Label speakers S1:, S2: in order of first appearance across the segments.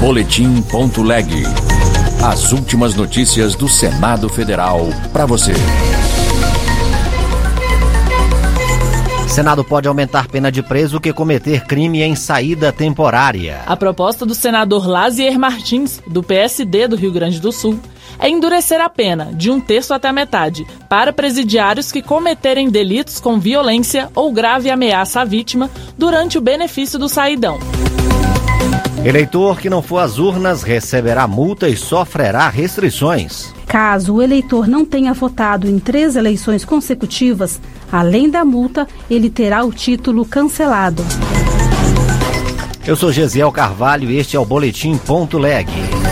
S1: Boletim.leg. As últimas notícias do Senado Federal para você.
S2: Senado pode aumentar pena de preso que cometer crime em saída temporária.
S3: A proposta do senador Lazier Martins, do PSD do Rio Grande do Sul, é endurecer a pena, de 1/3 até a metade, para presidiários que cometerem delitos com violência ou grave ameaça à vítima durante o benefício do saidão.
S2: Eleitor que não for às urnas receberá multa e sofrerá restrições.
S4: Caso o eleitor não tenha votado em 3 eleições consecutivas, além da multa, ele terá o título cancelado.
S2: Eu sou Gesiel Carvalho e este é o Boletim.leg.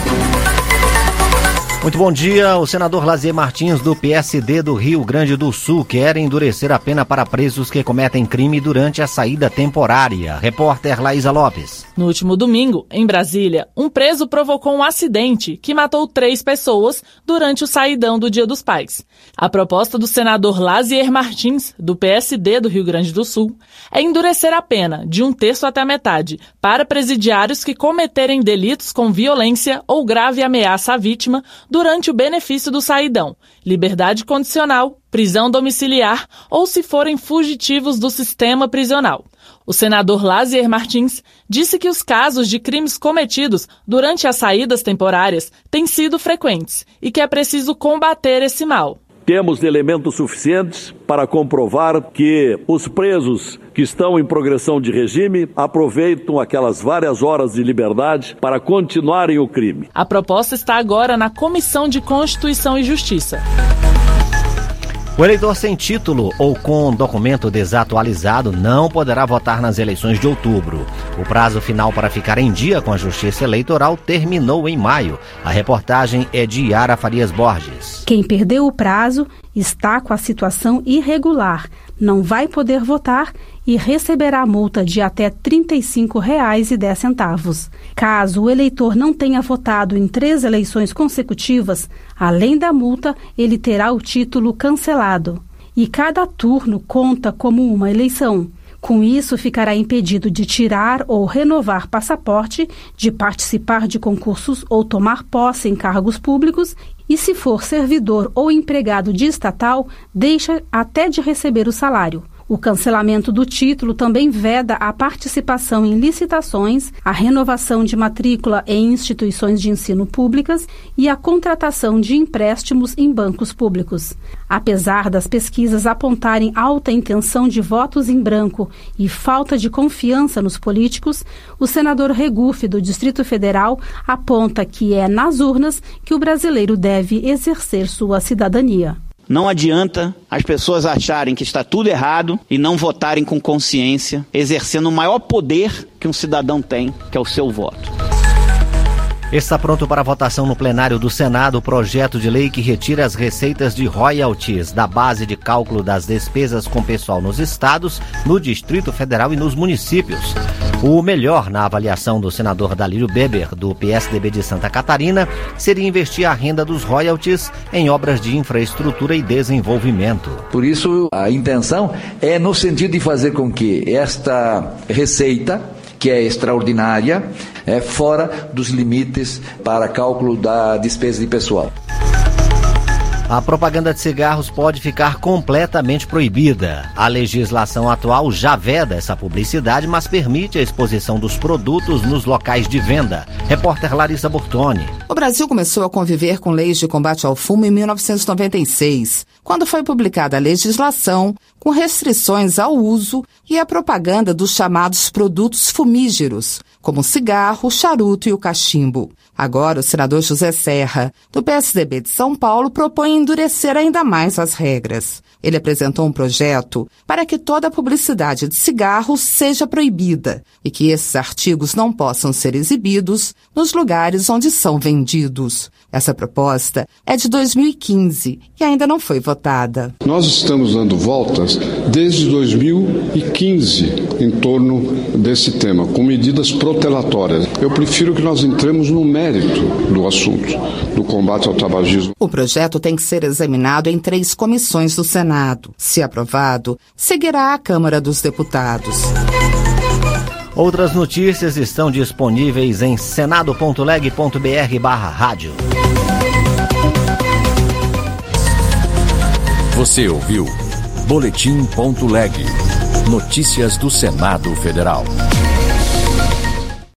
S2: Muito bom dia. O senador Lazier Martins, do PSD do Rio Grande do Sul, quer endurecer a pena para presos que cometem crime durante a saída temporária. Repórter Laísa Lopes.
S3: No último domingo, em Brasília, um preso provocou um acidente que matou 3 pessoas durante o saidão do Dia dos Pais. A proposta do senador Lazier Martins, do PSD do Rio Grande do Sul, é endurecer a pena, de 1/3 até a metade, para presidiários que cometerem delitos com violência ou grave ameaça à vítima durante o benefício do saidão, liberdade condicional, prisão domiciliar ou se forem fugitivos do sistema prisional. O senador Lazier Martins disse que os casos de crimes cometidos durante as saídas temporárias têm sido frequentes e que é preciso combater esse mal.
S5: Temos elementos suficientes para comprovar que os presos que estão em progressão de regime aproveitam aquelas várias horas de liberdade para continuarem o crime.
S3: A proposta está agora na Comissão de Constituição e Justiça.
S2: O eleitor sem título ou com documento desatualizado não poderá votar nas eleições de outubro. O prazo final para ficar em dia com a Justiça Eleitoral terminou em maio. A reportagem é de Yara Farias Borges.
S4: Quem perdeu o prazo está com a situação irregular, não vai poder votar e receberá multa de até R$ 35,10. Caso o eleitor não tenha votado em 3 eleições consecutivas, além da multa, ele terá o título cancelado. E cada turno conta como uma eleição. Com isso, ficará impedido de tirar ou renovar passaporte, de participar de concursos ou tomar posse em cargos públicos e, se for servidor ou empregado de estatal, deixa até de receber o salário. O cancelamento do título também veda a participação em licitações, a renovação de matrícula em instituições de ensino públicas e a contratação de empréstimos em bancos públicos. Apesar das pesquisas apontarem alta intenção de votos em branco e falta de confiança nos políticos, o senador Regufe, do Distrito Federal, aponta que é nas urnas que o brasileiro deve exercer sua cidadania.
S6: Não adianta as pessoas acharem que está tudo errado e não votarem com consciência, exercendo o maior poder que um cidadão tem, que é o seu voto.
S2: Está pronto para votação no plenário do Senado o projeto de lei que retira as receitas de royalties da base de cálculo das despesas com pessoal nos estados, no Distrito Federal e nos municípios. O melhor, na avaliação do senador Dalírio Beber, do PSDB de Santa Catarina, seria investir a renda dos royalties em obras de infraestrutura e desenvolvimento.
S7: Por isso, a intenção é no sentido de fazer com que esta receita, que é extraordinária, é fora dos limites para cálculo da despesa de pessoal.
S2: A propaganda de cigarros pode ficar completamente proibida. A legislação atual já veda essa publicidade, mas permite a exposição dos produtos nos locais de venda. Repórter Larissa Burtoni.
S8: O Brasil começou a conviver com leis de combate ao fumo em 1996, quando foi publicada a legislação com restrições ao uso e à propaganda dos chamados produtos fumígeros, como o cigarro, o charuto e o cachimbo. Agora, o senador José Serra, do PSDB de São Paulo, propõe endurecer ainda mais as regras. Ele apresentou um projeto para que toda a publicidade de cigarros seja proibida e que esses artigos não possam ser exibidos nos lugares onde são vendidos. Essa proposta é de 2015 e ainda não foi votada.
S9: Nós estamos dando voltas desde 2015 em torno desse tema, com medidas protelatórias. Eu prefiro que nós entremos no mérito do assunto, do combate ao tabagismo.
S8: O projeto tem que ser examinado em 3 comissões do Senado. Se aprovado, seguirá à Câmara dos Deputados.
S2: Outras notícias estão disponíveis em senado.leg.br/rádio.
S1: Você ouviu Boletim.leg. Notícias do Senado Federal.